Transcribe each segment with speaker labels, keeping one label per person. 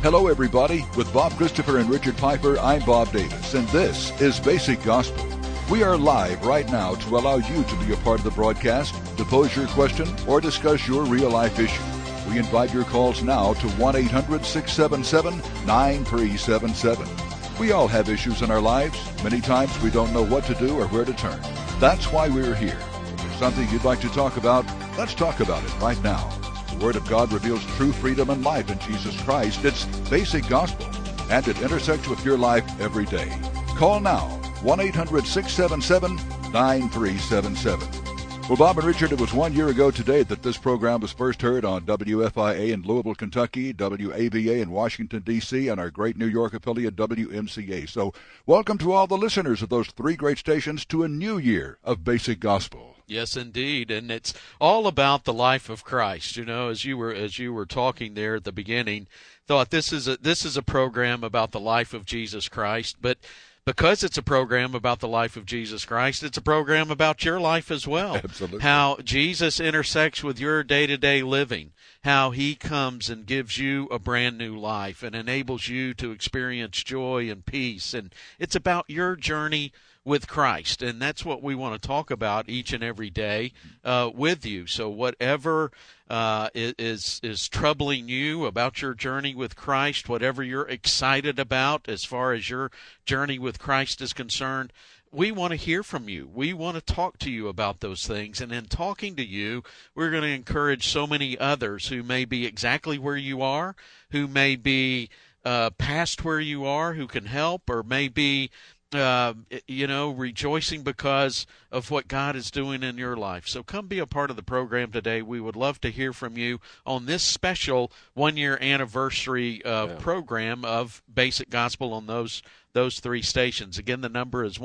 Speaker 1: Hello, everybody. With Bob Christopher and Richard Piper, I'm Bob Davis, and this is Basic Gospel. We are live right now to allow you to be a part of the broadcast, to pose your question, or discuss your real-life issue. We invite your calls now to 1-800-677-9377. We all have issues in our lives. Many times we don't know what to do or where to turn. That's why we're here. If there's something you'd like to talk about, let's talk about it right now. The Word of God reveals true freedom and life in Jesus Christ. It's Basic Gospel, and it intersects with your life every day. Call now, 1-800-677-9377. Well, Bob and Richard, it was 1 year ago today that this program was first heard on WFIA in Louisville, Kentucky, WAVA in Washington, D.C., and our great New York affiliate, WMCA. So welcome to all the listeners of those three great stations to a new year of Basic Gospel.
Speaker 2: Yes, indeed, and it's all about the life of Christ. You know, as you were talking there at the beginning, thought this is a program about the life of Jesus Christ, but because it's a program about the life of Jesus Christ, it's a program about your life as well.
Speaker 1: Absolutely.
Speaker 2: How Jesus intersects with your day-to-day living, how he comes and gives you a brand new life and enables you to experience joy and peace. And it's about your journey with Christ, and that's what we want to talk about each and every day with you. So whatever is troubling you about your journey with Christ, whatever you're excited about as far as your journey with Christ is concerned, we want to hear from you. We want to talk to you about those things. And in talking to you, we're going to encourage so many others who may be exactly where you are, who may be past where you are, who can help, or may be rejoicing because of what God is doing in your life. So come be a part of the program today. We would love to hear from you on this special 1-year anniversary program of Basic Gospel on those three stations. Again, the number is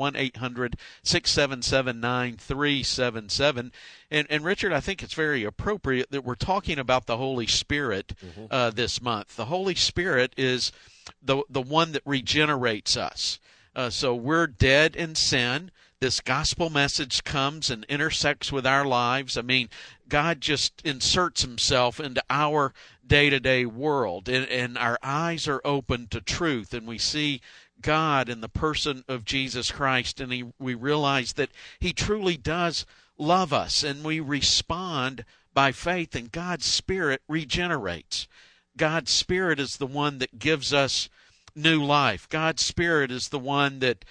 Speaker 2: 1-800-677-9377. And Richard, I think it's very appropriate that we're talking about the Holy Spirit this month. The Holy Spirit is the one that regenerates us. So we're dead in sin. This gospel message comes and intersects with our lives. I mean, God just inserts himself into our day-to-day world, and our eyes are open to truth, and we see God in the person of Jesus Christ, and we realize that he truly does love us, and we respond by faith, and God's Spirit regenerates. God's Spirit is the one that gives us new life. God's Spirit is the one that,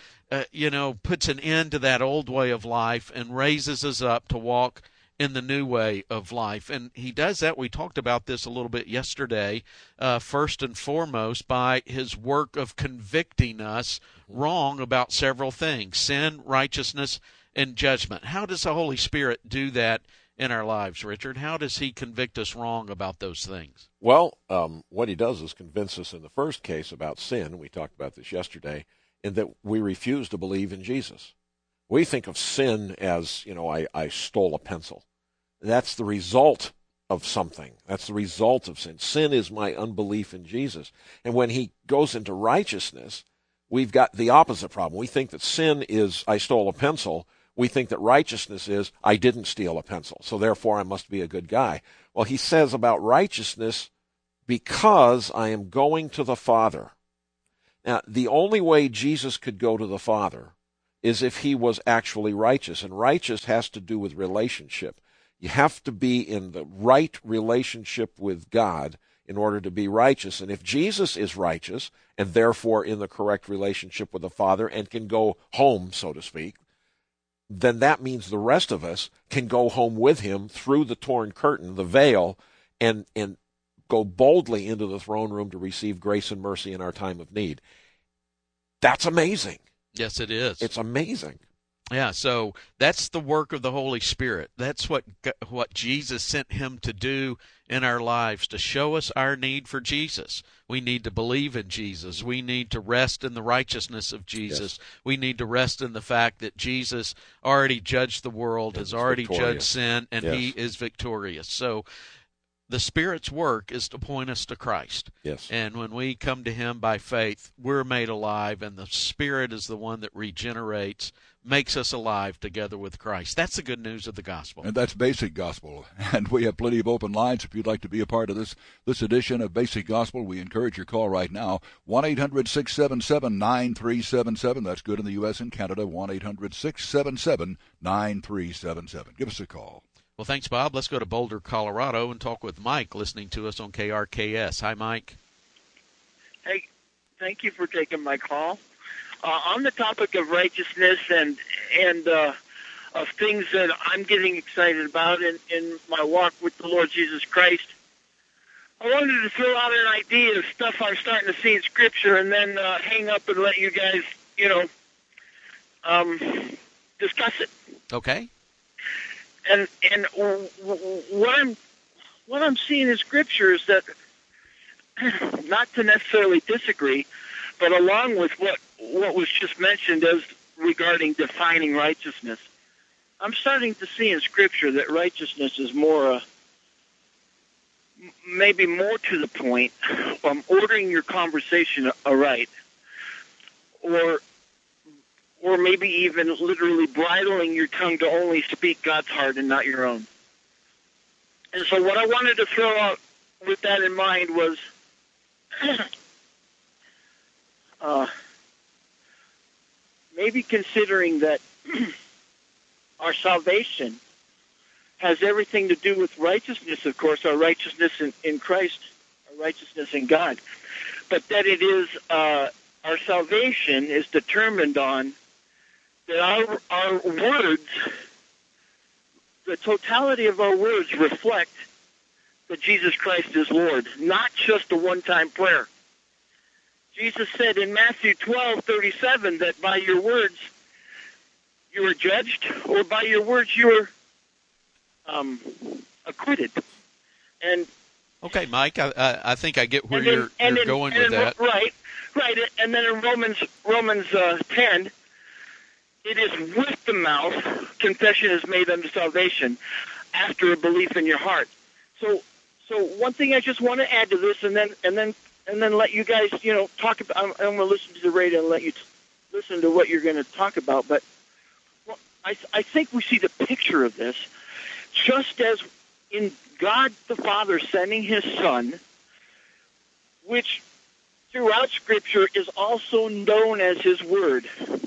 Speaker 2: puts an end to that old way of life and raises us up to walk in the new way of life. And he does that. We talked about this a little bit yesterday, first and foremost, by his work of convicting us wrong about several things: sin, righteousness, and judgment. How does the Holy Spirit do that in our lives, Richard? How does he convict us wrong about those things?
Speaker 3: Well, what he does is convince us in the first case about sin. We talked about this yesterday, in that we refuse to believe in Jesus. We think of sin as, I stole a pencil. That's the result of something. That's the result of sin. Sin is my unbelief in Jesus. And when he goes into righteousness, we've got the opposite problem. We think that sin is, I stole a pencil. We think that righteousness is, I didn't steal a pencil, so therefore I must be a good guy. Well, he says about righteousness, because I am going to the Father. Now, the only way Jesus could go to the Father is if he was actually righteous, and righteous has to do with relationship. You have to be in the right relationship with God in order to be righteous. And if Jesus is righteous, and therefore in the correct relationship with the Father, and can go home, so to speak, then that means the rest of us can go home with him through the torn curtain, the veil, and go boldly into the throne room to receive grace and mercy in our time of need. That's amazing.
Speaker 2: Yes, it is.
Speaker 3: It's amazing.
Speaker 2: Yeah, so that's the work of the Holy Spirit. That's what Jesus sent him to do in our lives, to show us our need for Jesus. We need to believe in Jesus. We need to rest in the righteousness of Jesus. Yes. We need to rest in the fact that Jesus already judged the world, has already judged sin, and he is victorious. So the Spirit's work is to point us to Christ.
Speaker 3: Yes.
Speaker 2: And when we come to Him by faith, we're made alive, and the Spirit is the one that regenerates, makes us alive together with Christ. That's the good news of the gospel.
Speaker 1: And that's Basic Gospel. And we have plenty of open lines. If you'd like to be a part of this edition of Basic Gospel, we encourage your call right now. 1-800-677-9377. That's good in the U.S. and Canada. 1-800-677-9377. Give us a call.
Speaker 2: Well, thanks, Bob. Let's go to Boulder, Colorado, and talk with Mike, listening to us on KRKS. Hi, Mike.
Speaker 4: Hey, thank you for taking my call. On the topic of righteousness and of things that I'm getting excited about in my walk with the Lord Jesus Christ, I wanted to throw out an idea of stuff I'm starting to see in Scripture, and then hang up and let you guys, discuss it.
Speaker 2: Okay.
Speaker 4: And what I'm seeing in Scripture is that, not to necessarily disagree, but along with what was just mentioned as regarding defining righteousness, I'm starting to see in Scripture that righteousness is maybe more to the point, ordering your conversation aright, or maybe even literally bridling your tongue to only speak God's heart and not your own. And so what I wanted to throw out with that in mind was maybe considering that our salvation has everything to do with righteousness, of course, our righteousness in Christ, our righteousness in God, but that it is our salvation is determined on that our words, the totality of our words reflect that Jesus Christ is Lord, not just a one-time prayer. Jesus said in Matthew 12:37 that by your words you are judged, or by your words you are acquitted. And
Speaker 2: okay, Mike, I think I get where you're going with that.
Speaker 4: Right. And then in Romans 10, it is with the mouth confession is made unto salvation after a belief in your heart. So one thing I just want to add to this, and then let you guys talk about. I'm going to listen to the radio and let you listen to what you're going to talk about. But I think we see the picture of this, just as in God the Father sending His Son, which throughout Scripture is also known as His Word.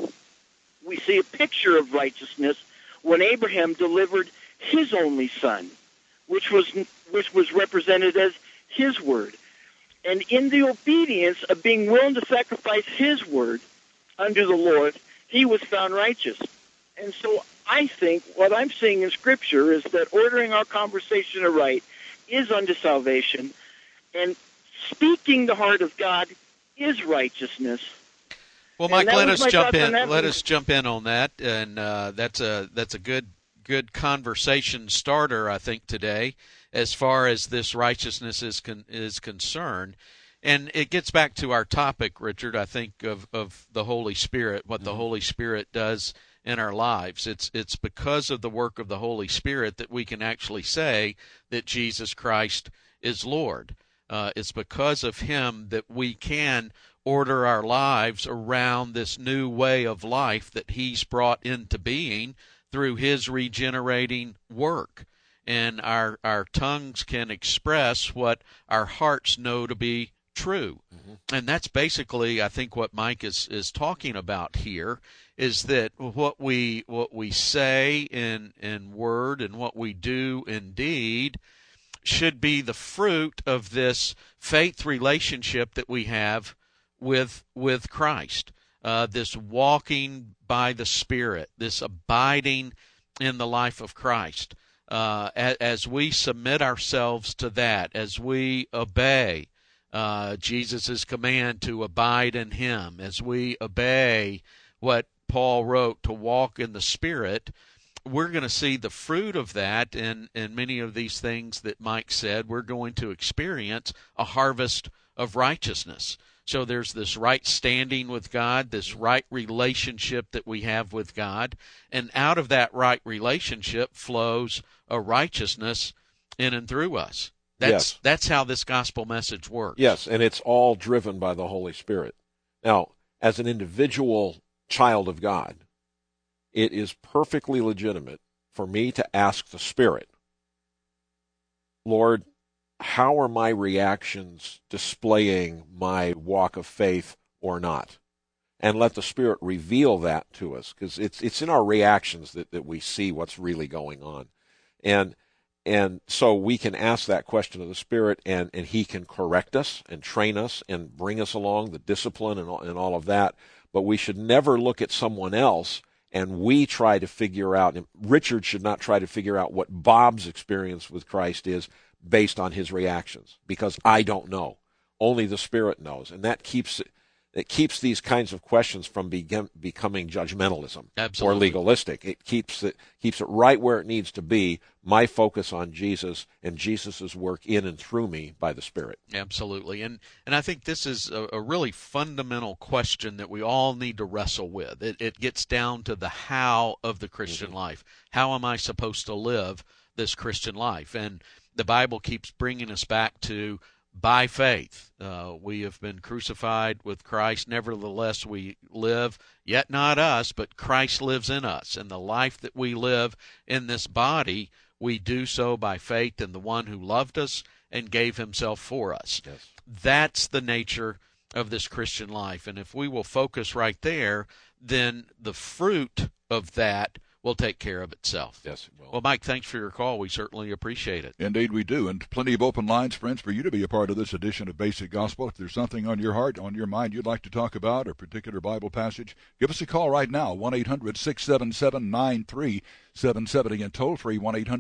Speaker 4: We see a picture of righteousness when Abraham delivered his only son, which was represented as His Word. And in the obedience of being willing to sacrifice His Word unto the Lord, he was found righteous. And so I think what I'm seeing in Scripture is that ordering our conversation aright is unto salvation, and speaking the heart of God is righteousness.
Speaker 2: Well, Mike, let us jump in. Let us jump in on that, and that's a good conversation starter, I think, today, as far as this righteousness is concerned. And it gets back to our topic, Richard, I think, of the Holy Spirit, what the Holy Spirit does in our lives. It's because of the work of the Holy Spirit that we can actually say that Jesus Christ is Lord. It's because of Him that we can order our lives around this new way of life that He's brought into being through His regenerating work. And our tongues can express what our hearts know to be true. Mm-hmm. And that's basically, I think, what Mike is talking about here, is that what we say in word and what we do in deed should be the fruit of this faith relationship that we have with Christ, this walking by the Spirit, this abiding in the life of Christ. As we submit ourselves to that, as we obey Jesus' command to abide in Him, as we obey what Paul wrote to walk in the Spirit, we're going to see the fruit of that in many of these things that Mike said. We're going to experience a harvest of righteousness. So there's this right standing with God, this right relationship that we have with God, and out of that right relationship flows a righteousness in and through us. That's how this gospel message works.
Speaker 3: Yes, and it's all driven by the Holy Spirit. Now, as an individual child of God, it is perfectly legitimate for me to ask the Spirit, Lord, how are my reactions displaying my walk of faith or not? And let the Spirit reveal that to us, because it's in our reactions that we see what's really going on. And so we can ask that question of the Spirit, and He can correct us and train us and bring us along, the discipline and all of that. But we should never look at someone else and we try to figure out, and Richard should not try to figure out what Bob's experience with Christ is based on his reactions, because I don't know. Only the Spirit knows. And that keeps these kinds of questions from becoming judgmentalism.
Speaker 2: Absolutely.
Speaker 3: Or legalistic. It keeps it right where it needs to be, my focus on Jesus and Jesus' work in and through me by the Spirit.
Speaker 2: Absolutely. And I think this is a really fundamental question that we all need to wrestle with. It gets down to the how of the Christian life. How am I supposed to live this Christian life? And the Bible keeps bringing us back to by faith. We have been crucified with Christ. Nevertheless, we live, yet not us, but Christ lives in us. And the life that we live in this body, we do so by faith in the one who loved us and gave himself for us.
Speaker 3: Yes. That's
Speaker 2: the nature of this Christian life. And if we will focus right there, then the fruit of that will take care of itself.
Speaker 3: Yes, it will.
Speaker 2: Well, Mike, thanks for your call. We certainly appreciate it.
Speaker 1: Indeed we do, and plenty of open lines, friends, for you to be a part of this edition of Basic Gospel. If there's something on your heart, on your mind you'd like to talk about, or a particular Bible passage, give us a call right now, 1-800-677-9377. Again, toll-free,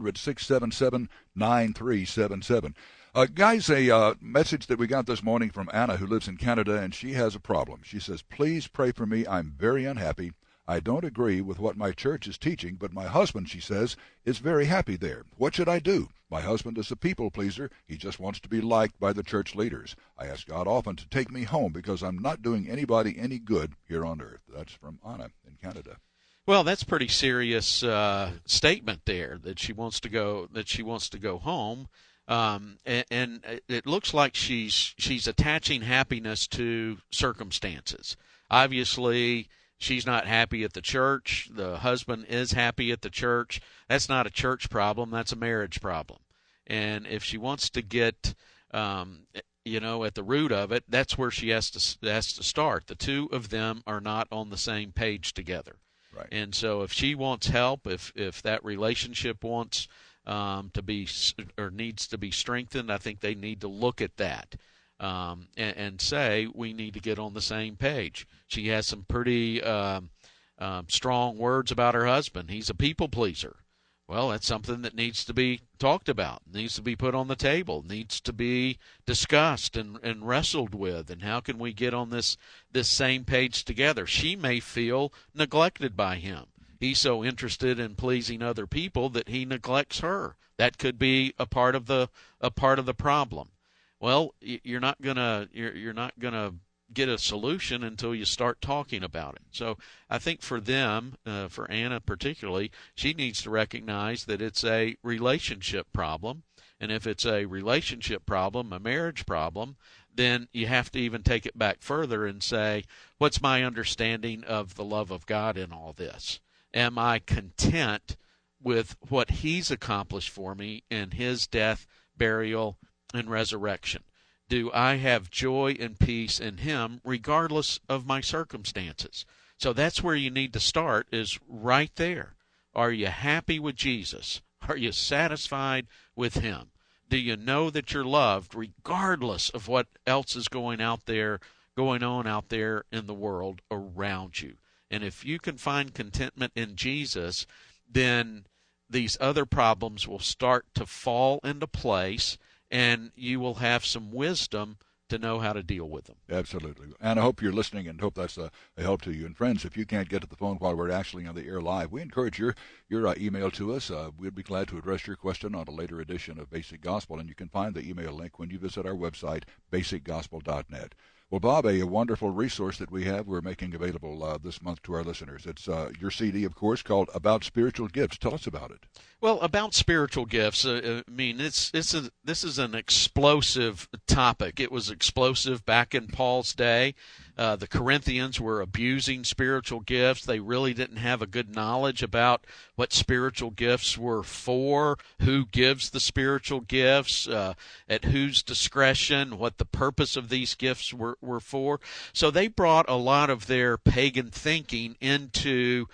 Speaker 1: 1-800-677-9377. Guys, a message that we got this morning from Anna, who lives in Canada, and she has a problem. She says, please pray for me. I'm very unhappy. I don't agree with what my church is teaching, but my husband, she says, is very happy there. What should I do? My husband is a people pleaser. He just wants to be liked by the church leaders. I ask God often to take me home because I'm not doing anybody any good here on earth. That's from Anna in Canada.
Speaker 2: Well, that's a pretty serious statement there, that she wants to go home. And it looks like she's attaching happiness to circumstances. Obviously, she's not happy at the church. The husband is happy at the church. That's not a church problem. That's a marriage problem. And if she wants to get, at the root of it, that's where she has to start. The two of them are not on the same page together.
Speaker 1: Right.
Speaker 2: And so if she wants help, if that relationship wants to be or needs to be strengthened, I think they need to look at that. And say we need to get on the same page. She has some pretty strong words about her husband. He's a people pleaser. Well, that's something that needs to be talked about, needs to be put on the table, needs to be discussed and wrestled with. And how can we get on this same page together? She may feel neglected by him. He's so interested in pleasing other people that he neglects her. That could be a part of the problem. Well, you're not gonna get a solution until you start talking about it. So I think for them, for Anna particularly, she needs to recognize that it's a relationship problem. And if it's a relationship problem, a marriage problem, then you have to even take it back further and say, what's my understanding of the love of God in all this? Am I content with what he's accomplished for me in his death, burial, and resurrection? Do I have joy and peace in him regardless of my circumstances? So that's where you need to start, is right there. Are you happy with Jesus? Are you satisfied with him? Do you know that you're loved regardless of what else is going on out there in the world around you? And if you can find contentment in Jesus, then these other problems will start to fall into place, and you will have some wisdom to know how to deal with them.
Speaker 1: Absolutely. And I hope you're listening and hope that's a help to you. And friends, if you can't get to the phone while we're actually on the air live, we encourage your email to us. We'd be glad to address your question on a later edition of Basic Gospel, and you can find the email link when you visit our website, basicgospel.net. Well, Bob, a wonderful resource that we're making available this month to our listeners. It's your CD, of course, called About Spiritual Gifts. Tell us about it.
Speaker 2: Well, about spiritual gifts, this is an explosive topic. It was explosive back in Paul's day. The Corinthians were abusing spiritual gifts. They really didn't have a good knowledge about what spiritual gifts were for, who gives the spiritual gifts, at whose discretion, what the purpose of these gifts were for. So they brought a lot of their pagan thinking into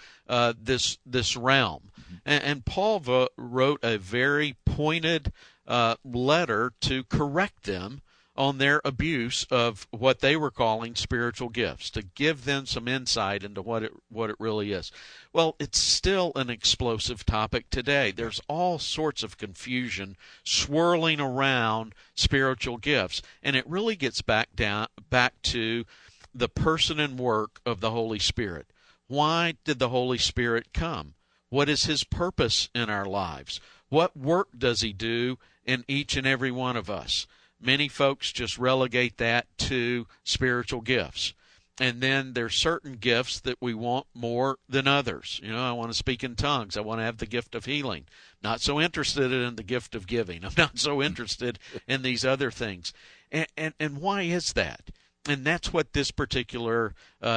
Speaker 2: this realm. And Paul wrote a very pointed letter to correct them on their abuse of what they were calling spiritual gifts, to give them some insight into what it really is. Well, it's still an explosive topic today. There's all sorts of confusion swirling around spiritual gifts, and it really gets back to the person and work of the Holy Spirit. Why did the Holy Spirit come? What is his purpose in our lives? What work does he do in each and every one of us? Many folks just relegate that to spiritual gifts. And then there's certain gifts that we want more than others. I want to speak in tongues. I want to have the gift of healing. Not so interested in the gift of giving. I'm not so interested in these other things. And why is that? And that's what this particular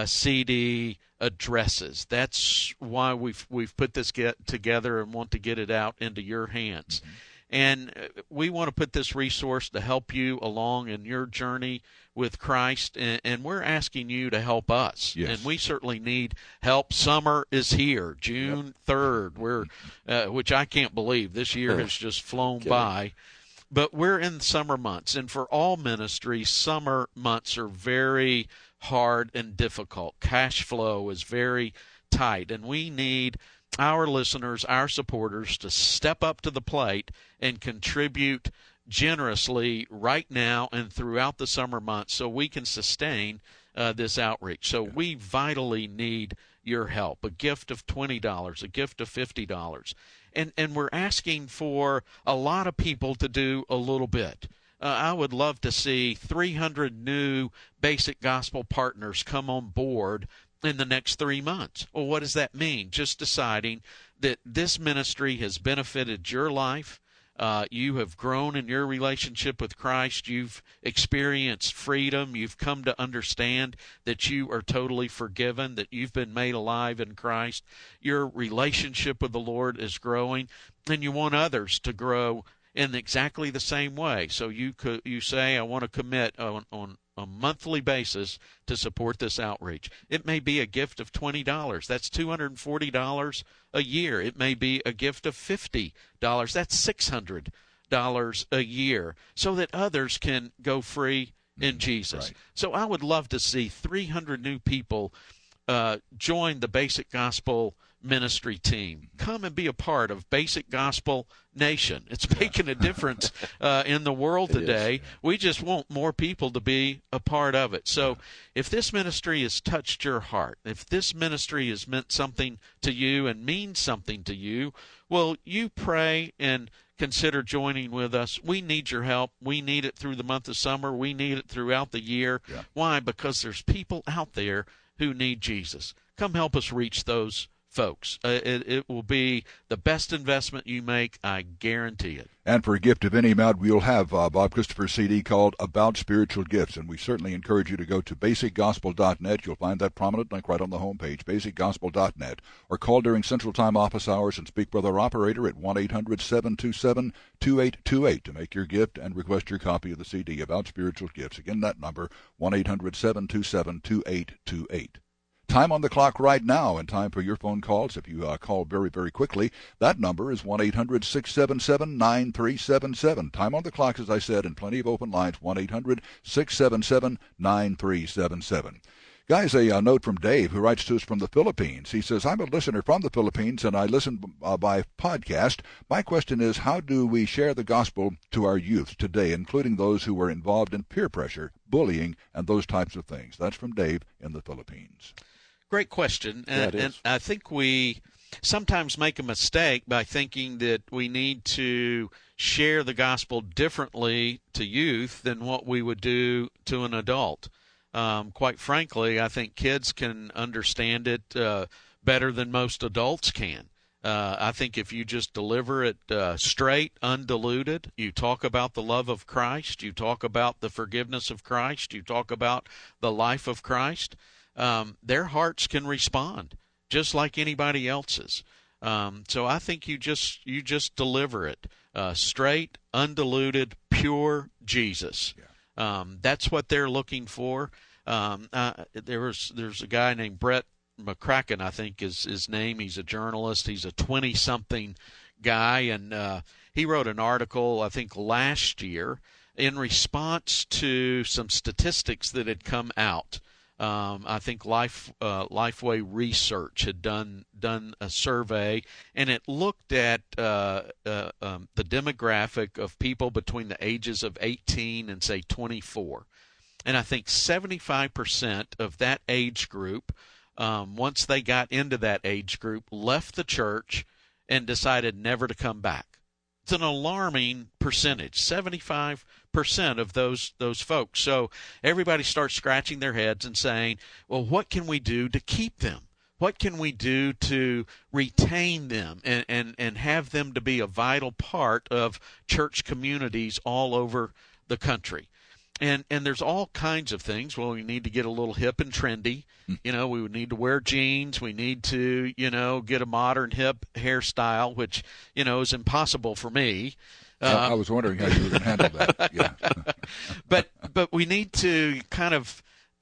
Speaker 2: CD addresses. That's why we've put this together and want to get it out into your hands. Mm-hmm. And we want to put this resource to help you along in your journey with Christ, and we're asking you to help us.
Speaker 1: Yes.
Speaker 2: And we certainly need help. Summer is here, June 3rd, which I can't believe. This year has just flown by. But we're in summer months, and for all ministries, summer months are very hard and difficult. Cash flow is very tight, and we need our listeners, our supporters, to step up to the plate and contribute generously right now and throughout the summer months so we can sustain this outreach. So we vitally need your help, a gift of $20, a gift of $50. And we're asking for a lot of people to do a little bit. I would love to see 300 new Basic Gospel partners come on board in the next 3 months. Well, what does that mean? Just deciding that this ministry has benefited your life. You have grown in your relationship with Christ. You've experienced freedom. You've come to understand that you are totally forgiven, that you've been made alive in Christ. Your relationship with the Lord is growing, and you want others to grow in exactly the same way. So you say, I want to commit on a monthly basis to support this outreach. It may be a gift of $20. That's $240 a year. It may be a gift of $50. That's $600 a year, so that others can go free in Jesus.
Speaker 1: Right.
Speaker 2: So I would love to see 300 new people join the Basic Gospel ministry team. Come and be a part of Basic Gospel Nation. It's making a difference in the world today. We just want more people to be a part of it. So if this ministry has touched your heart, if this ministry has meant something to you and means something to you, well, you pray and consider joining with us. We need your help. We need it through the month of summer. We need it throughout the year. Yeah. Why? Because there's people out there who need Jesus. Come help us reach those folks. It will be the best investment you make, I guarantee it.
Speaker 1: And for a gift of any amount, we'll have Bob Christopher's CD called About Spiritual Gifts, and we certainly encourage you to go to basicgospel.net. You'll find that prominent link right on the homepage, basicgospel.net, or call during Central Time office hours and speak with our operator at 1-800-727-2828 to make your gift and request your copy of the CD About Spiritual Gifts. Again, that number, 1-800-727-2828. Time on the clock right now, and time for your phone calls. If you call very, very quickly, that number is 1-800-677-9377. Time on the clock, as I said, and plenty of open lines, 1-800-677-9377. Guys, a note from Dave, who writes to us from the Philippines. He says, I'm a listener from the Philippines, and I listen by podcast. My question is, how do we share the gospel to our youth today, including those who are involved in peer pressure, bullying, and those types of things? That's from Dave in the Philippines.
Speaker 2: Great question. And I think we sometimes make a mistake by thinking that we need to share the gospel differently to youth than what we would do to an adult. quite frankly, I think kids can understand it better than most adults can. I think if you just deliver it straight, undiluted, you talk about the love of Christ, you talk about the forgiveness of Christ, you talk about the life of Christ, their hearts can respond just like anybody else's. So I think you just deliver it straight, undiluted, pure Jesus. Yeah. That's what they're looking for. There's a guy named Brett McCracken, I think is his name. He's a journalist. He's a 20-something guy, and he wrote an article, I think, last year in response to some statistics that had come out. I think Lifeway Research had done a survey, and it looked at the demographic of people between the ages of 18 and, say, 24. And I think 75% of that age group, once they got into that age group, left the church and decided never to come back. It's an alarming percentage, 75% of those folks. So everybody starts scratching their heads and saying, well, what can we do to keep them? What can we do to retain them and have them to be a vital part of church communities all over the country? And there's all kinds of things. Well, we need to get a little hip and trendy. We would need to wear jeans. We need to, get a modern hip hairstyle, which, is impossible for me.
Speaker 1: I was wondering how you were going to handle that. Yeah.
Speaker 2: But we need to kind of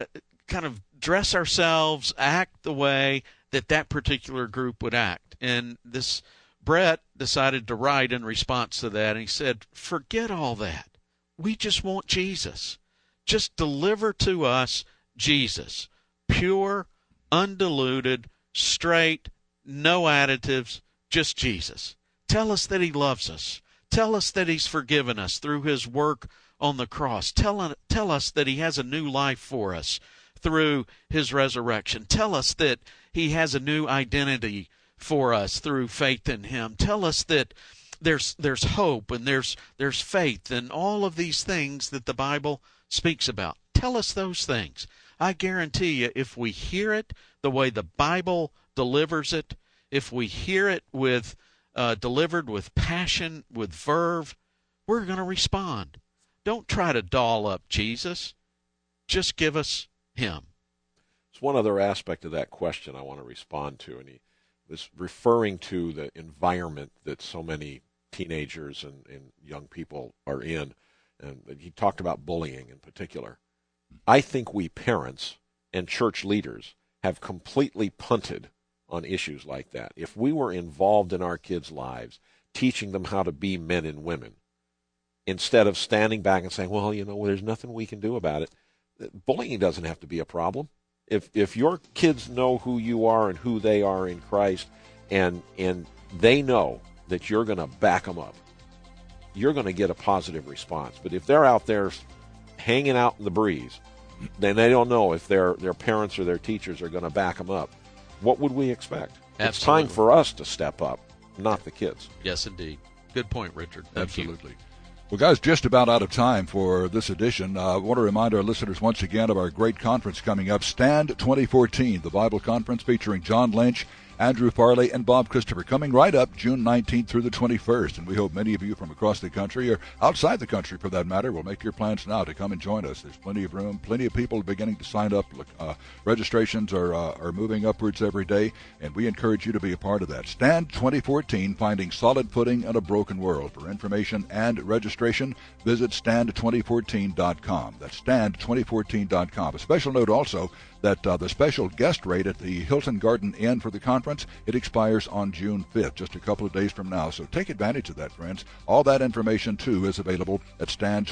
Speaker 2: dress ourselves, act the way that particular group would act. And this Brett decided to write in response to that, and he said, forget all that. We just want Jesus. Just deliver to us Jesus. Pure, undiluted, straight, no additives, just Jesus. Tell us that he loves us. Tell us that he's forgiven us through his work on the cross. Tell us that he has a new life for us through his resurrection. Tell us that he has a new identity for us through faith in him. Tell us that there's hope and there's faith and all of these things that the Bible speaks about. Tell us those things. I guarantee you, if we hear it the way the Bible delivers it, if we hear it with delivered with passion, with verve, we're going to respond. Don't try to doll up Jesus. Just give us him.
Speaker 3: There's one other aspect of that question I want to respond to, and he was referring to the environment that so many teenagers and young people are in, and he talked about bullying in particular. I think we parents and church leaders have completely punted on issues like that. If we were involved in our kids' lives, teaching them how to be men and women, instead of standing back and saying, well, there's nothing we can do about it, bullying doesn't have to be a problem. If your kids know who you are and who they are in Christ, and they know that you're going to back them up, you're going to get a positive response. But if they're out there hanging out in the breeze, then they don't know if their parents or their teachers are going to back them up. What would we expect?
Speaker 2: Absolutely.
Speaker 3: It's time for us to step up, not the kids.
Speaker 2: Yes, indeed. Good point, Richard. Thank you.
Speaker 1: Absolutely. Well, guys, just about out of time for this edition. I want to remind our listeners once again of our great conference coming up, Stand 2014, the Bible conference featuring John Lynch, Andrew Farley, and Bob Christopher, coming right up June 19th through the 21st. And we hope many of you from across the country, or outside the country for that matter, will make your plans now to come and join us. There's plenty of room, plenty of people beginning to sign up. Registrations are moving upwards every day, and we encourage you to be a part of that. Stand 2014, Finding Solid Footing in a Broken World. For information and registration, visit stand2014.com. That's stand2014.com. A special note also that the special guest rate at the Hilton Garden Inn for the conference, it expires on June 5th, just a couple of days from now. So take advantage of that, friends. All that information, too, is available at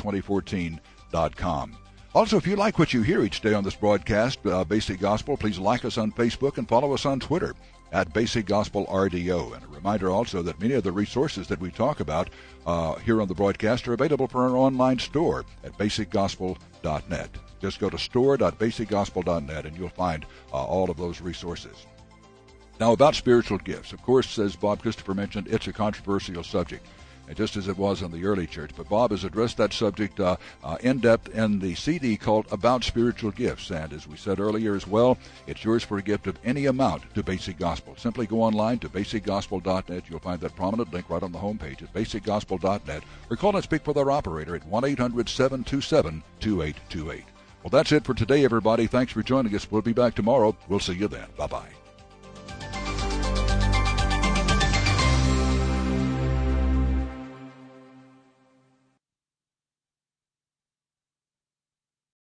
Speaker 1: stand2014.com. Also, if you like what you hear each day on this broadcast, Basic Gospel, please like us on Facebook and follow us on Twitter at Basic Gospel RDO. And a reminder also that many of the resources that we talk about here on the broadcast are available for our online store at basicgospel.net. Just go to store.basicgospel.net and you'll find all of those resources. Now, about spiritual gifts. Of course, as Bob Christopher mentioned, it's a controversial subject. just as it was in the early church. But Bob has addressed that subject in depth in the CD called About Spiritual Gifts. And as we said earlier as well, it's yours for a gift of any amount to Basic Gospel. Simply go online to basicgospel.net. You'll find that prominent link right on the homepage at basicgospel.net, or call and speak with our operator at 1-800-727-2828. Well, that's it for today, everybody. Thanks for joining us. We'll be back tomorrow. We'll see you then. Bye-bye.